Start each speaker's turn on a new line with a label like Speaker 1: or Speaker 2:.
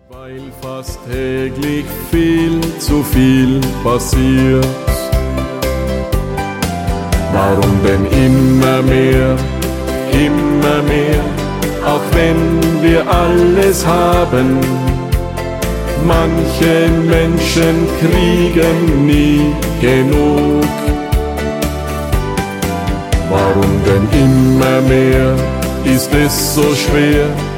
Speaker 1: Weil fast täglich viel zu viel passiert. Warum denn immer mehr, auch wenn wir alles haben? Manche Menschen kriegen nie genug. Warum denn immer mehr, ist es so schwer?